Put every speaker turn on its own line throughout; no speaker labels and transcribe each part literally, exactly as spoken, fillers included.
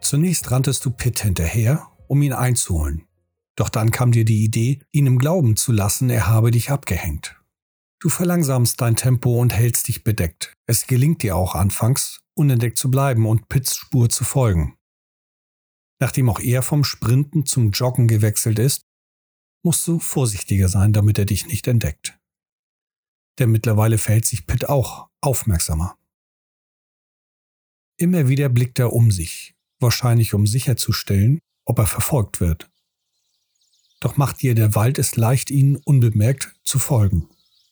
Zunächst ranntest du Pitt hinterher, um ihn einzuholen. Doch dann kam dir die Idee, ihn im Glauben zu lassen, er habe dich abgehängt. Du verlangsamst dein Tempo und hältst dich bedeckt. Es gelingt dir auch anfangs, unentdeckt zu bleiben und Pitts Spur zu folgen. Nachdem auch er vom Sprinten zum Joggen gewechselt ist, musst du vorsichtiger sein, damit er dich nicht entdeckt. Denn mittlerweile verhält sich Pitt auch aufmerksamer. Immer wieder blickt er um sich, wahrscheinlich um sicherzustellen, ob er verfolgt wird. Doch macht dir der Wald es leicht, ihnen unbemerkt zu folgen.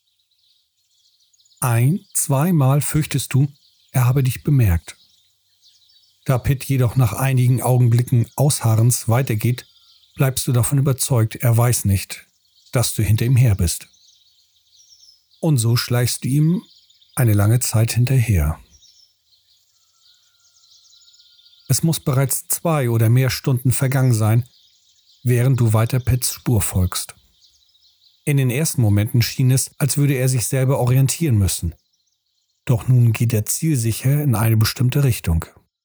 Ein-, zweimal fürchtest du, er habe dich bemerkt. Da Pitt jedoch nach einigen Augenblicken Ausharrens weitergeht, bleibst du davon überzeugt, er weiß nicht, dass du hinter ihm her bist. Und so schleichst du ihm eine lange Zeit hinterher. Es muss bereits zwei oder mehr Stunden vergangen sein, während du weiter Pitts Spur folgst. In den ersten Momenten schien es, als würde er sich selber orientieren müssen. Doch nun geht er zielsicher in eine bestimmte Richtung.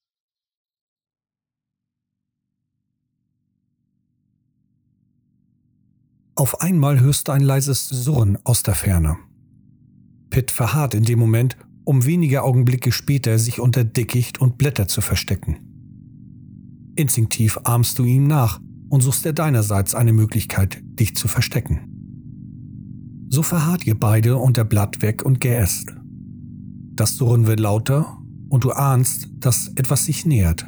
Auf einmal hörst du ein leises Surren aus der Ferne. Pitt verharrt in dem Moment, um wenige Augenblicke später sich unter Dickicht und Blätter zu verstecken. Instinktiv ahmst du ihm nach und suchst er deinerseits eine Möglichkeit, dich zu verstecken. So verharrt ihr beide unter Blattwerk und Geäst. Das Surren wird lauter und du ahnst, dass etwas sich nähert.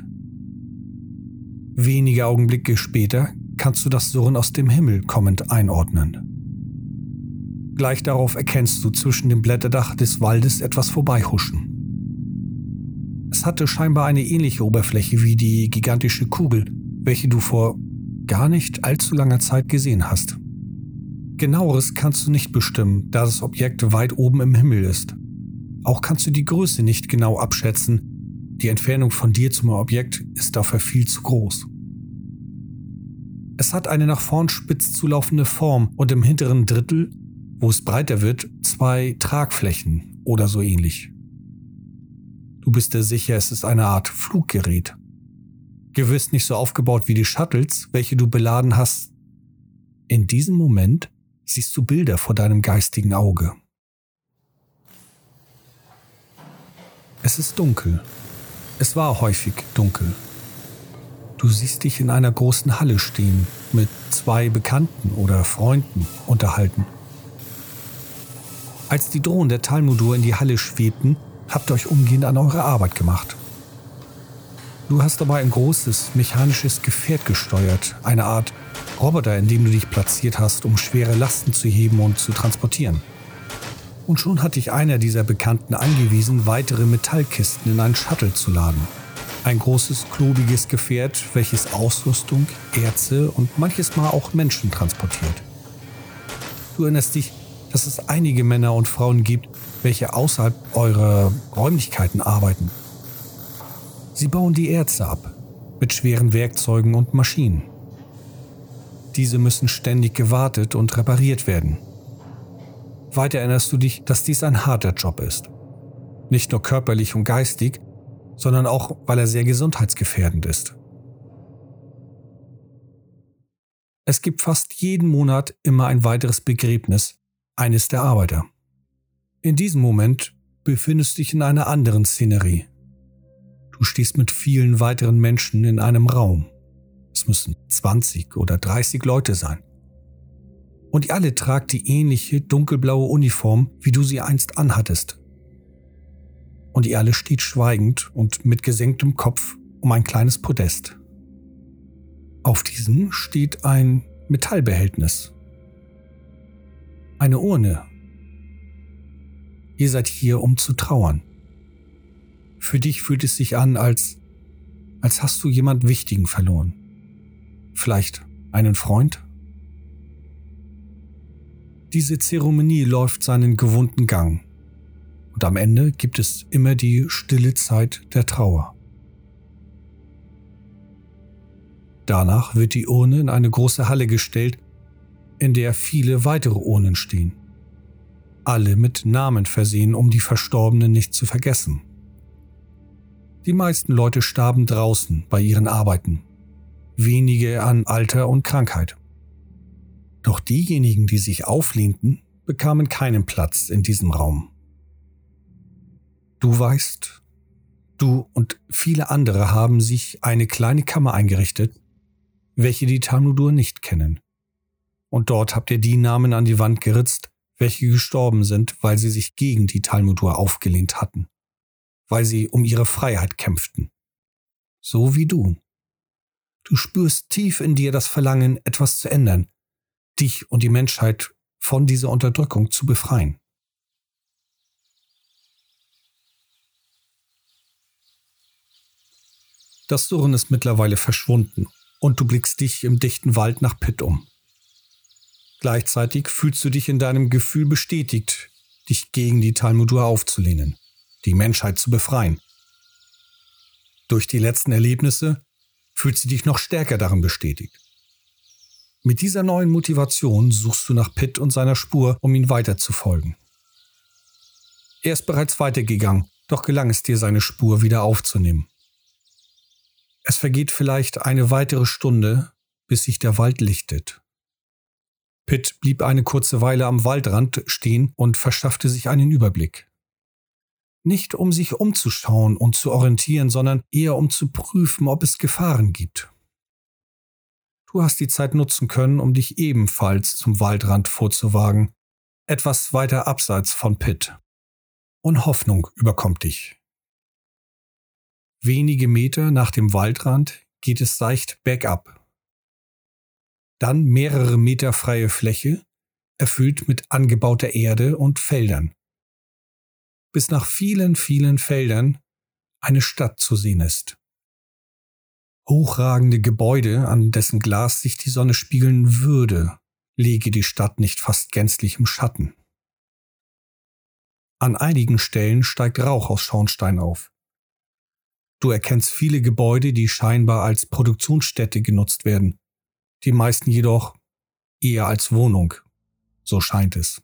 Wenige Augenblicke später kannst du das Surren aus dem Himmel kommend einordnen. Gleich darauf erkennst du zwischen dem Blätterdach des Waldes etwas vorbeihuschen. Es hatte scheinbar eine ähnliche Oberfläche wie die gigantische Kugel, welche du vor gar nicht allzu langer Zeit gesehen hast. Genaueres kannst du nicht bestimmen, da das Objekt weit oben im Himmel ist. Auch kannst du die Größe nicht genau abschätzen. Die Entfernung von dir zum Objekt ist dafür viel zu groß. Es hat eine nach vorn spitz zulaufende Form und im hinteren Drittel, wo es breiter wird, zwei Tragflächen oder so ähnlich. Du bist dir sicher, es ist eine Art Fluggerät. Gewiss nicht so aufgebaut wie die Shuttles, welche du beladen hast. In diesem Moment siehst du Bilder vor deinem geistigen Auge. Es ist dunkel. Es war häufig dunkel. Du siehst dich in einer großen Halle stehen, mit zwei Bekannten oder Freunden unterhalten. Als die Drohnen der Talmodur in die Halle schwebten, habt ihr euch umgehend an eure Arbeit gemacht. Du hast dabei ein großes, mechanisches Gefährt gesteuert, eine Art Roboter, in dem du dich platziert hast, um schwere Lasten zu heben und zu transportieren. Und schon hat dich einer dieser Bekannten angewiesen, weitere Metallkisten in einen Shuttle zu laden. Ein großes, klobiges Gefährt, welches Ausrüstung, Erze und manches Mal auch Menschen transportiert. Du erinnerst dich, dass es einige Männer und Frauen gibt, welche außerhalb eurer Räumlichkeiten arbeiten. Sie bauen die Erze ab, mit schweren Werkzeugen und Maschinen. Diese müssen ständig gewartet und repariert werden. Weiter erinnerst du dich, dass dies ein harter Job ist. Nicht nur körperlich und geistig, sondern auch, weil er sehr gesundheitsgefährdend ist. Es gibt fast jeden Monat immer ein weiteres Begräbnis eines der Arbeiter. In diesem Moment befindest du dich in einer anderen Szenerie. Du stehst mit vielen weiteren Menschen in einem Raum. Es müssen zwanzig oder dreißig Leute sein. Und ihr alle tragt die ähnliche dunkelblaue Uniform, wie du sie einst anhattest. Und ihr alle steht schweigend und mit gesenktem Kopf um ein kleines Podest. Auf diesem steht ein Metallbehältnis. Eine Urne. Ihr seid hier, um zu trauern. Für dich fühlt es sich an, als, als hast du jemand Wichtigen verloren. Vielleicht einen Freund? Diese Zeremonie läuft seinen gewohnten Gang. Und am Ende gibt es immer die stille Zeit der Trauer. Danach wird die Urne in eine große Halle gestellt, in der viele weitere Urnen stehen. Alle mit Namen versehen, um die Verstorbenen nicht zu vergessen. Die meisten Leute starben draußen bei ihren Arbeiten, wenige an Alter und Krankheit. Doch diejenigen, die sich auflehnten, bekamen keinen Platz in diesem Raum. Du weißt, du und viele andere haben sich eine kleine Kammer eingerichtet, welche die Talmudur nicht kennen. Und dort habt ihr die Namen an die Wand geritzt, welche gestorben sind, weil sie sich gegen die Talmudur aufgelehnt hatten, weil sie um ihre Freiheit kämpften. So wie du. Du spürst tief in dir das Verlangen, etwas zu ändern, dich und die Menschheit von dieser Unterdrückung zu befreien. Das Surren ist mittlerweile verschwunden und du blickst dich im dichten Wald nach Pitt um. Gleichzeitig fühlst du dich in deinem Gefühl bestätigt, dich gegen die Talmudur aufzulehnen, die Menschheit zu befreien. Durch die letzten Erlebnisse fühlst du dich noch stärker darin bestätigt. Mit dieser neuen Motivation suchst du nach Pitt und seiner Spur, um ihm weiterzufolgen. Er ist bereits weitergegangen, doch gelang es dir, seine Spur wieder aufzunehmen. Es vergeht vielleicht eine weitere Stunde, bis sich der Wald lichtet. Pitt blieb eine kurze Weile am Waldrand stehen und verschaffte sich einen Überblick. Nicht um sich umzuschauen und zu orientieren, sondern eher um zu prüfen, ob es Gefahren gibt. Du hast die Zeit nutzen können, um dich ebenfalls zum Waldrand vorzuwagen, etwas weiter abseits von Pitt. Und Hoffnung überkommt dich. Wenige Meter nach dem Waldrand geht es seicht bergab. Dann mehrere Meter freie Fläche, erfüllt mit angebauter Erde und Feldern. Bis nach vielen, vielen Feldern eine Stadt zu sehen ist. Hochragende Gebäude, an dessen Glas sich die Sonne spiegeln würde, lege die Stadt nicht fast gänzlich im Schatten. An einigen Stellen steigt Rauch aus Schornstein auf. Du erkennst viele Gebäude, die scheinbar als Produktionsstätte genutzt werden, die meisten jedoch eher als Wohnung, so scheint es.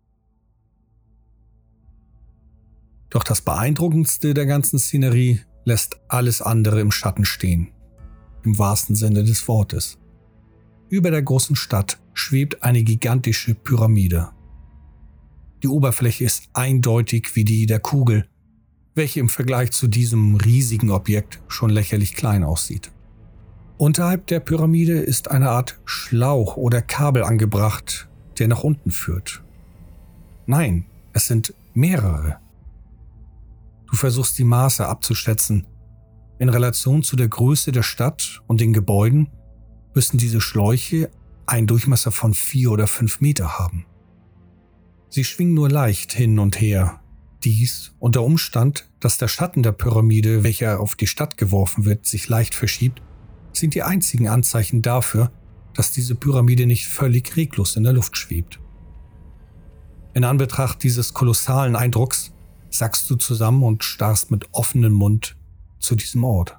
Doch das Beeindruckendste der ganzen Szenerie lässt alles andere im Schatten stehen, im wahrsten Sinne des Wortes. Über der großen Stadt schwebt eine gigantische Pyramide. Die Oberfläche ist eindeutig wie die der Kugel, welche im Vergleich zu diesem riesigen Objekt schon lächerlich klein aussieht. Unterhalb der Pyramide ist eine Art Schlauch oder Kabel angebracht, der nach unten führt. Nein, es sind mehrere. Du versuchst die Maße abzuschätzen. In Relation zu der Größe der Stadt und den Gebäuden müssen diese Schläuche einen Durchmesser von vier oder fünf Meter haben. Sie schwingen nur leicht hin und her. Dies und der Umstand, dass der Schatten der Pyramide, welcher auf die Stadt geworfen wird, sich leicht verschiebt, sind die einzigen Anzeichen dafür, dass diese Pyramide nicht völlig reglos in der Luft schwebt. In Anbetracht dieses kolossalen Eindrucks sackst du zusammen und starrst mit offenem Mund zu diesem Ort.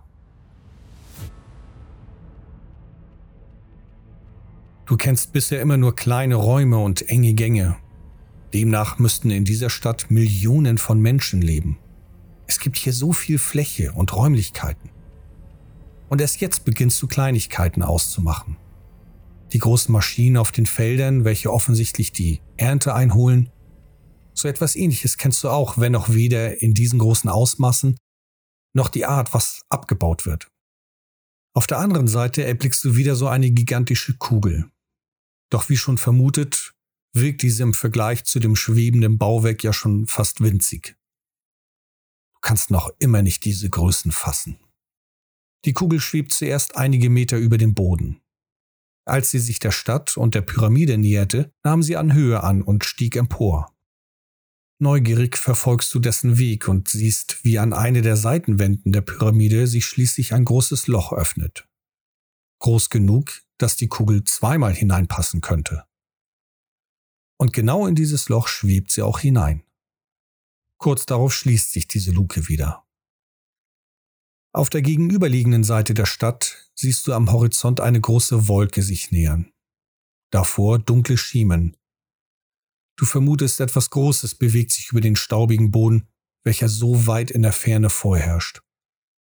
Du kennst bisher immer nur kleine Räume und enge Gänge. Demnach müssten in dieser Stadt Millionen von Menschen leben. Es gibt hier so viel Fläche und Räumlichkeiten. Und erst jetzt beginnst du Kleinigkeiten auszumachen. Die großen Maschinen auf den Feldern, welche offensichtlich die Ernte einholen. So etwas Ähnliches kennst du auch, wenn auch weder in diesen großen Ausmaßen noch die Art, was abgebaut wird. Auf der anderen Seite erblickst du wieder so eine gigantische Kugel. Doch wie schon vermutet, wirkt diese im Vergleich zu dem schwebenden Bauwerk ja schon fast winzig. Du kannst noch immer nicht diese Größen fassen. Die Kugel schwebt zuerst einige Meter über dem Boden. Als sie sich der Stadt und der Pyramide näherte, nahm sie an Höhe an und stieg empor. Neugierig verfolgst du dessen Weg und siehst, wie an eine der Seitenwänden der Pyramide sich schließlich ein großes Loch öffnet. Groß genug, dass die Kugel zweimal hineinpassen könnte. Und genau in dieses Loch schwebt sie auch hinein. Kurz darauf schließt sich diese Luke wieder. Auf der gegenüberliegenden Seite der Stadt siehst du am Horizont eine große Wolke sich nähern. Davor dunkle Schiemen. Du vermutest, etwas Großes bewegt sich über den staubigen Boden, welcher so weit in der Ferne vorherrscht.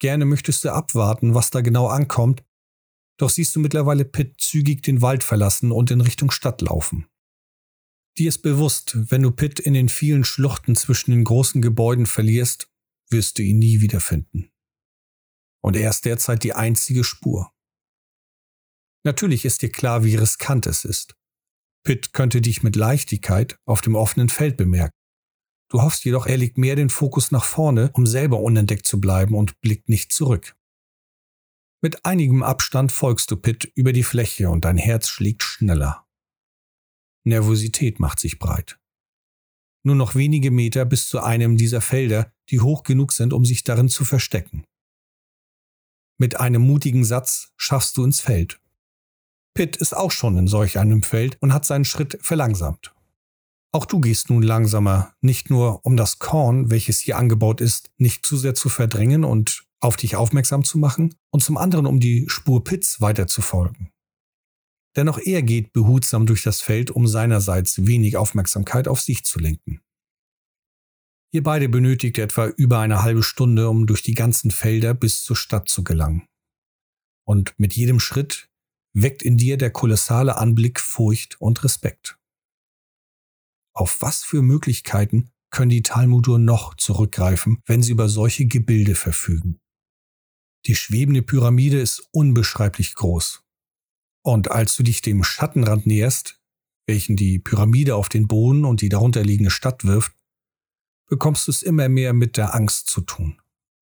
Gerne möchtest du abwarten, was da genau ankommt, doch siehst du mittlerweile Pitt zügig den Wald verlassen und in Richtung Stadt laufen. Dir ist bewusst, wenn du Pitt in den vielen Schluchten zwischen den großen Gebäuden verlierst, wirst du ihn nie wiederfinden. Und er ist derzeit die einzige Spur. Natürlich ist dir klar, wie riskant es ist. Pitt könnte dich mit Leichtigkeit auf dem offenen Feld bemerken. Du hoffst jedoch, er legt mehr den Fokus nach vorne, um selber unentdeckt zu bleiben und blickt nicht zurück. Mit einigem Abstand folgst du Pitt über die Fläche und dein Herz schlägt schneller. Nervosität macht sich breit. Nur noch wenige Meter bis zu einem dieser Felder, die hoch genug sind, um sich darin zu verstecken. Mit einem mutigen Satz schaffst du ins Feld. Pitt ist auch schon in solch einem Feld und hat seinen Schritt verlangsamt. Auch du gehst nun langsamer, nicht nur um das Korn, welches hier angebaut ist, nicht zu sehr zu verdrängen und auf dich aufmerksam zu machen, und zum anderen um die Spur Pitts weiter zu folgen. Denn auch er geht behutsam durch das Feld, um seinerseits wenig Aufmerksamkeit auf sich zu lenken. Ihr beide benötigt etwa über eine halbe Stunde, um durch die ganzen Felder bis zur Stadt zu gelangen. Und mit jedem Schritt weckt in dir der kolossale Anblick Furcht und Respekt. Auf was für Möglichkeiten können die Talmudur noch zurückgreifen, wenn sie über solche Gebilde verfügen? Die schwebende Pyramide ist unbeschreiblich groß. Und als du dich dem Schattenrand näherst, welchen die Pyramide auf den Boden und die darunter liegende Stadt wirft, bekommst du es immer mehr mit der Angst zu tun.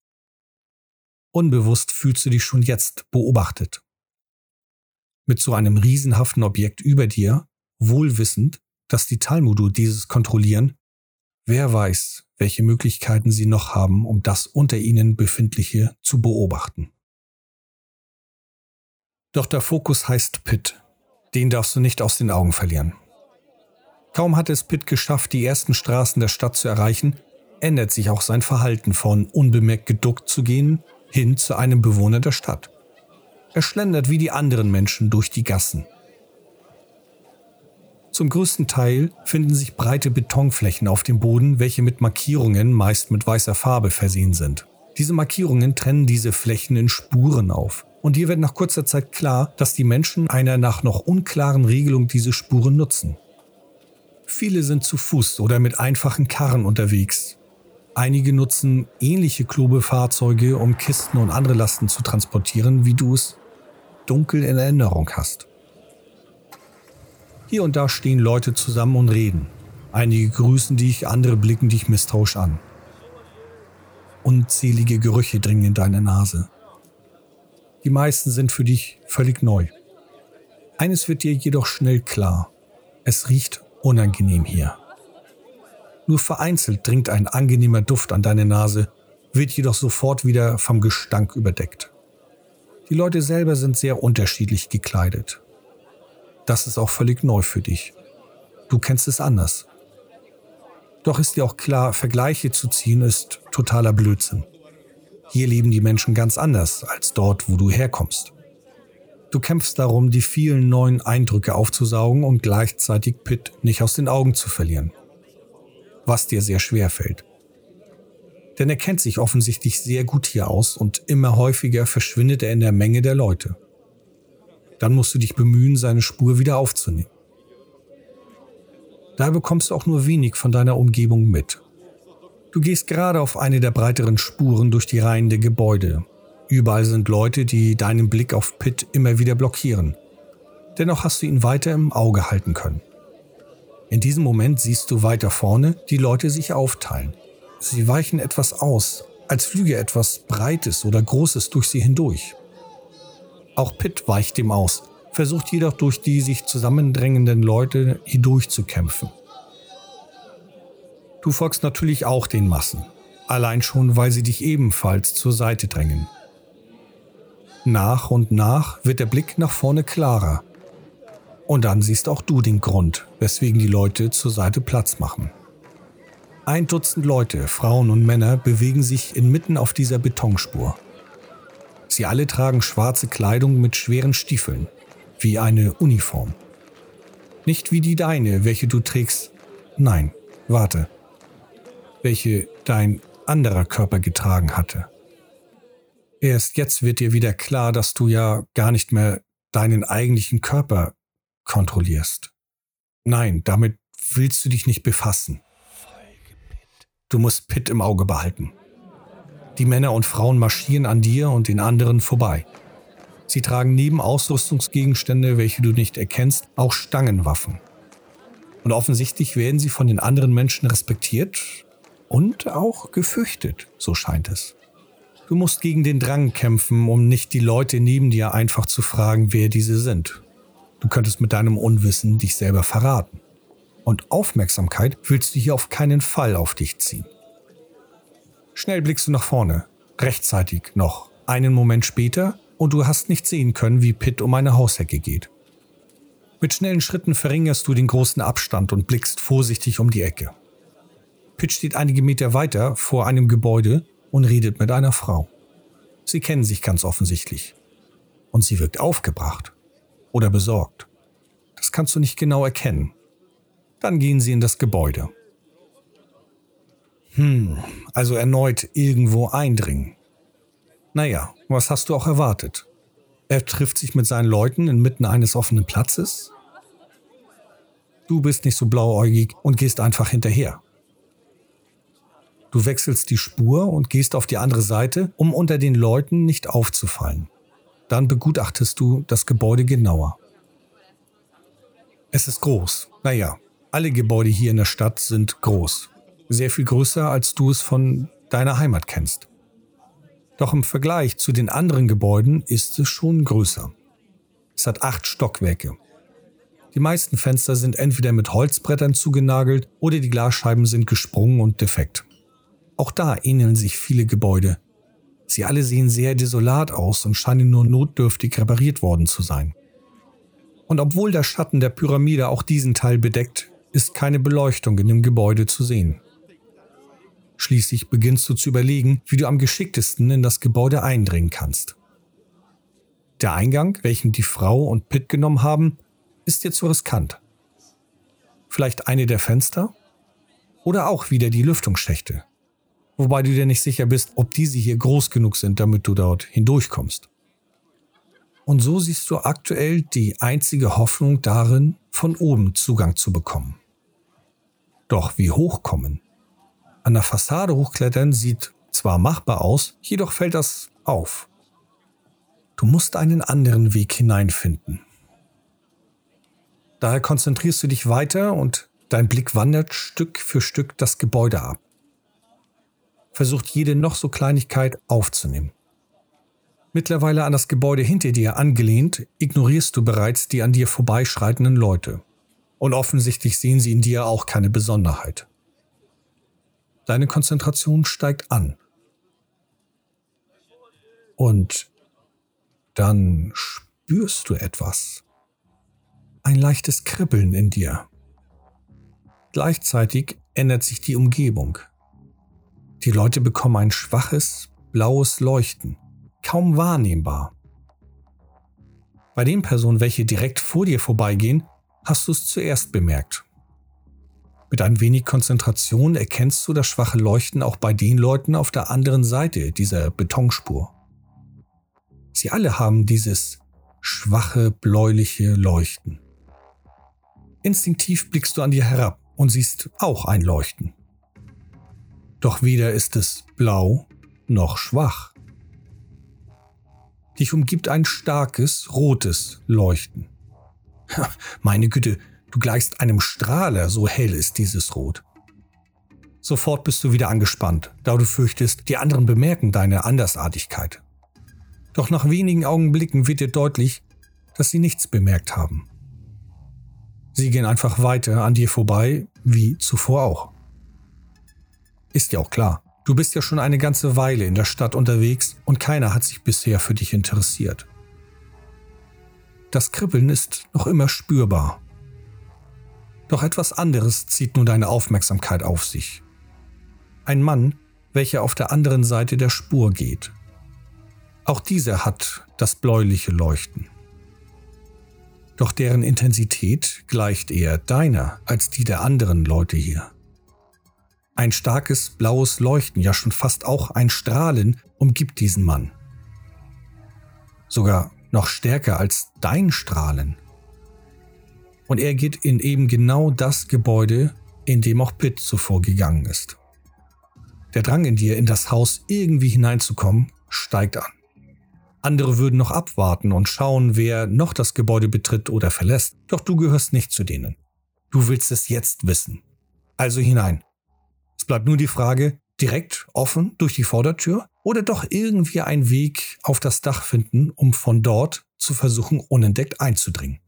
Unbewusst fühlst du dich schon jetzt beobachtet. Mit so einem riesenhaften Objekt über dir, wohlwissend, dass die Talmudur dieses kontrollieren, wer weiß, welche Möglichkeiten sie noch haben, um das unter ihnen Befindliche zu beobachten. Doch der Fokus heißt Pitt. Den darfst du nicht aus den Augen verlieren. Kaum hat es Pitt geschafft, die ersten Straßen der Stadt zu erreichen, ändert sich auch sein Verhalten von unbemerkt geduckt zu gehen, hin zu einem Bewohner der Stadt. Er schlendert wie die anderen Menschen durch die Gassen. Zum größten Teil finden sich breite Betonflächen auf dem Boden, welche mit Markierungen, meist mit weißer Farbe, versehen sind. Diese Markierungen trennen diese Flächen in Spuren auf. Und dir wird nach kurzer Zeit klar, dass die Menschen einer nach noch unklaren Regelung diese Spuren nutzen. Viele sind zu Fuß oder mit einfachen Karren unterwegs. Einige nutzen ähnliche klobe Fahrzeuge, um Kisten und andere Lasten zu transportieren, wie du es dunkel in Erinnerung hast. Hier und da stehen Leute zusammen und reden. Einige grüßen dich, andere blicken dich misstrauisch an. Unzählige Gerüche dringen in deine Nase. Die meisten sind für dich völlig neu. Eines wird dir jedoch schnell klar. Es riecht unangenehm hier. Nur vereinzelt dringt ein angenehmer Duft an deine Nase, wird jedoch sofort wieder vom Gestank überdeckt. Die Leute selber sind sehr unterschiedlich gekleidet. Das ist auch völlig neu für dich. Du kennst es anders. Doch ist dir auch klar, Vergleiche zu ziehen ist totaler Blödsinn. Hier leben die Menschen ganz anders als dort, wo du herkommst. Du kämpfst darum, die vielen neuen Eindrücke aufzusaugen und gleichzeitig Pitt nicht aus den Augen zu verlieren. Was dir sehr schwer fällt. Denn er kennt sich offensichtlich sehr gut hier aus und immer häufiger verschwindet er in der Menge der Leute. Dann musst du dich bemühen, seine Spur wieder aufzunehmen. Da bekommst du auch nur wenig von deiner Umgebung mit. Du gehst gerade auf eine der breiteren Spuren durch die Reihen der Gebäude. Überall sind Leute, die deinen Blick auf Pitt immer wieder blockieren. Dennoch hast du ihn weiter im Auge halten können. In diesem Moment siehst du weiter vorne die Leute sich aufteilen. Sie weichen etwas aus, als flüge etwas Breites oder Großes durch sie hindurch. Auch Pitt weicht dem aus, versucht jedoch durch die sich zusammendrängenden Leute hindurchzukämpfen. Du folgst natürlich auch den Massen, allein schon, weil sie dich ebenfalls zur Seite drängen. Nach und nach wird der Blick nach vorne klarer. Und dann siehst auch du den Grund, weswegen die Leute zur Seite Platz machen. Ein Dutzend Leute, Frauen und Männer, bewegen sich inmitten auf dieser Betonspur. Sie alle tragen schwarze Kleidung mit schweren Stiefeln, wie eine Uniform. Nicht wie die deine, welche du trägst. Nein, warte. Welche dein anderer Körper getragen hatte. Erst jetzt wird dir wieder klar, dass du ja gar nicht mehr deinen eigentlichen Körper kontrollierst. Nein, damit willst du dich nicht befassen. Du musst Pitt im Auge behalten. Die Männer und Frauen marschieren an dir und den anderen vorbei. Sie tragen neben Ausrüstungsgegenstände, welche du nicht erkennst, auch Stangenwaffen. Und offensichtlich werden sie von den anderen Menschen respektiert und auch gefürchtet, so scheint es. Du musst gegen den Drang kämpfen, um nicht die Leute neben dir einfach zu fragen, wer diese sind. Du könntest mit deinem Unwissen dich selber verraten. Und Aufmerksamkeit willst du hier auf keinen Fall auf dich ziehen. Schnell blickst du nach vorne, rechtzeitig noch, einen Moment später, und du hast nicht sehen können, wie Pitt um eine Haushecke geht. Mit schnellen Schritten verringerst du den großen Abstand und blickst vorsichtig um die Ecke. Pitt steht einige Meter weiter vor einem Gebäude und redet mit einer Frau. Sie kennen sich ganz offensichtlich. Und sie wirkt aufgebracht oder besorgt. Das kannst du nicht genau erkennen. Dann gehen sie in das Gebäude. Hm, also erneut irgendwo eindringen. Naja, was hast du auch erwartet? Er trifft sich mit seinen Leuten inmitten eines offenen Platzes? Du bist nicht so blauäugig und gehst einfach hinterher. Du wechselst die Spur und gehst auf die andere Seite, um unter den Leuten nicht aufzufallen. Dann begutachtest du das Gebäude genauer. Es ist groß. Naja, alle Gebäude hier in der Stadt sind groß. Sehr viel größer, als du es von deiner Heimat kennst. Doch im Vergleich zu den anderen Gebäuden ist es schon größer. Es hat acht Stockwerke. Die meisten Fenster sind entweder mit Holzbrettern zugenagelt oder die Glasscheiben sind gesprungen und defekt. Auch da ähneln sich viele Gebäude. Sie alle sehen sehr desolat aus und scheinen nur notdürftig repariert worden zu sein. Und obwohl der Schatten der Pyramide auch diesen Teil bedeckt, ist keine Beleuchtung in dem Gebäude zu sehen. Schließlich beginnst du zu überlegen, wie du am geschicktesten in das Gebäude eindringen kannst. Der Eingang, welchen die Frau und Pitt genommen haben, ist dir zu riskant. Vielleicht eine der Fenster? Oder auch wieder die Lüftungsschächte. Wobei du dir nicht sicher bist, ob diese hier groß genug sind, damit du dort hindurchkommst. Und so siehst du aktuell die einzige Hoffnung darin, von oben Zugang zu bekommen. Doch wie hochkommen? An der Fassade hochklettern sieht zwar machbar aus, jedoch fällt das auf. Du musst einen anderen Weg hineinfinden. Daher konzentrierst du dich weiter und dein Blick wandert Stück für Stück das Gebäude ab. Versucht jede noch so Kleinigkeit aufzunehmen. Mittlerweile an das Gebäude hinter dir angelehnt, ignorierst du bereits die an dir vorbeischreitenden Leute. Und offensichtlich sehen sie in dir auch keine Besonderheit. Deine Konzentration steigt an. Und dann spürst du etwas. Ein leichtes Kribbeln in dir. Gleichzeitig ändert sich die Umgebung. Die Leute bekommen ein schwaches, blaues Leuchten, kaum wahrnehmbar. Bei den Personen, welche direkt vor dir vorbeigehen, hast du es zuerst bemerkt. Mit ein wenig Konzentration erkennst du das schwache Leuchten auch bei den Leuten auf der anderen Seite dieser Betonspur. Sie alle haben dieses schwache, bläuliche Leuchten. Instinktiv blickst du an dir herab und siehst auch ein Leuchten. Doch weder ist es blau noch schwach. Dich umgibt ein starkes, rotes Leuchten. Meine Güte, du gleichst einem Strahler, so hell ist dieses Rot. Sofort bist du wieder angespannt, da du fürchtest, die anderen bemerken deine Andersartigkeit. Doch nach wenigen Augenblicken wird dir deutlich, dass sie nichts bemerkt haben. Sie gehen einfach weiter an dir vorbei, wie zuvor auch. Ist ja auch klar, du bist ja schon eine ganze Weile in der Stadt unterwegs und keiner hat sich bisher für dich interessiert. Das Kribbeln ist noch immer spürbar. Doch etwas anderes zieht nun deine Aufmerksamkeit auf sich. Ein Mann, welcher auf der anderen Seite der Spur geht. Auch dieser hat das bläuliche Leuchten. Doch deren Intensität gleicht eher deiner als die der anderen Leute hier. Ein starkes blaues Leuchten, ja schon fast auch ein Strahlen, umgibt diesen Mann. sogar noch stärker als dein Strahlen. Und er geht in eben genau das Gebäude, in dem auch Pitt zuvor gegangen ist. Der Drang in dir, in das Haus irgendwie hineinzukommen, steigt an. Andere würden noch abwarten und schauen, wer noch das Gebäude betritt oder verlässt, doch du gehörst nicht zu denen. Du willst es jetzt wissen. Also hinein. Es bleibt nur die Frage, direkt, offen, durch die Vordertür oder doch irgendwie einen Weg auf das Dach finden, um von dort zu versuchen, unentdeckt einzudringen.